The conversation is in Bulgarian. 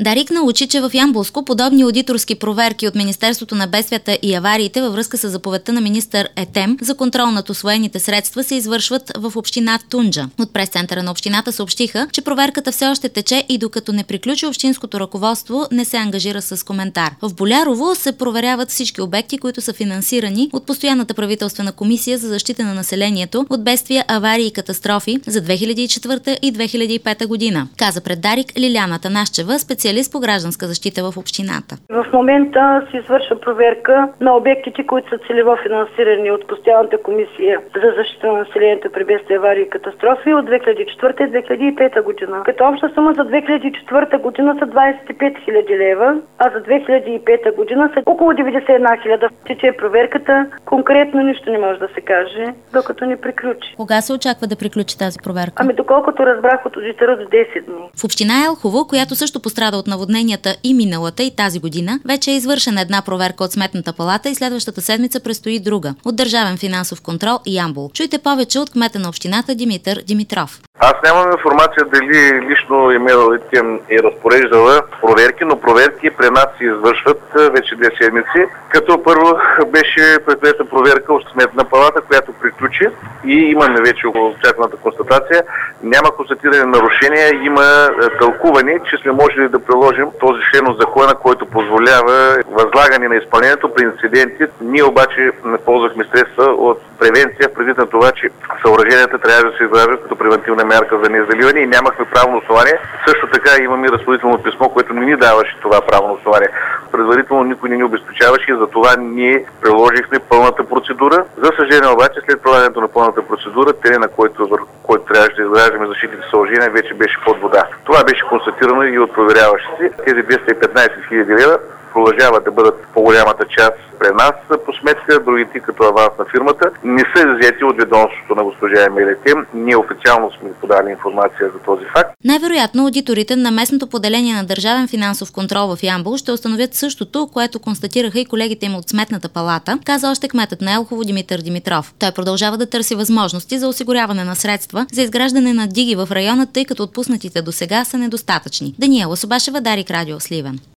Дарик научи, че в Ямболско подобни аудиторски проверки от Министерството на бедствията и авариите във връзка с заповедта на министър Етем за контрол над усвоените средства се извършват в община Тунджа. От прес-центъра на общината съобщиха, че проверката все още тече и докато не приключи, общинското ръководство не се ангажира с коментар. В Болярово се проверяват всички обекти, които са финансирани от Постоянната правителствена комисия за защита на населението от бедствия, аварии и катастрофи за 2004 и 2005 година, каза пред Дарик Лиляна Танашчева, специалист по гражданска защита в общината. В момента се извършва проверка на обектите, които са целево финансирани от Постоянната комисия за защита на населението при бедствия, аварии и катастрофи от 2004 и 2005 година. Като обща сума за 2004 година са 25 хиляди лева, а за 2005 година са около 91 хиляда. Тече проверката, конкретно нищо не може да се каже, докато не приключи. Кога се очаква да приключи тази проверка? Доколкото разбрах от одитора, до 10 дни. В община Елхово, която също пострада от наводненията и миналата, и тази година, вече е извършена една проверка от Сметната палата и следващата седмица предстои друга от Държавен финансов контрол и Ямбол. Чуйте повече от кмета на общината Димитър Димитров. Аз нямам информация дали лично имела и разпореждала проверки, но проверки при нас се извършват вече 2 седмици. Като първо беше предприета проверка от Сметна палата, която приключи и имаме вече окончателната констатация. Няма констатирани нарушения, има тълкуване, че сме можели да приложим този член от закона, който позволява възлагане на изпълнението при инциденти. Ние обаче не ползвахме средства от превенция, предвид на това, че съоръженията трябва да се изграждат като превентивна мярка за незаливане и нямахме правно основание. Също така имаме разпоредително писмо, което не ни даваше това правно основание. Предварително никой не ни обезпечаваше и затова ние приложихме пълната процедура. За съжаление обаче, след прилагането на пълната процедура, терена, който трябваше да изграждаме защитните съоръжения, вече беше под вода. Това беше констатирано и от проверяващите. Тези 215 хиляди лева продължават да бъдат по-голямата част при нас по сметка, другите като аванс на фирмата не са иззети от ведомството на госпожа Емилия Тем. Ние официално сме подали информация за този факт. Най-вероятно аудиторите на местното поделение на Държавен финансов контрол в Ямбол ще установят същото, което констатираха и колегите им от Сметната палата, каза още кметът на Елхово Димитър Димитров. Той продължава да търси възможности за осигуряване на средства за изграждане на диги в района, тъй като отпуснатите до сега са недостатъчни. Даниела Собашева, Дарик Радио, Сливен.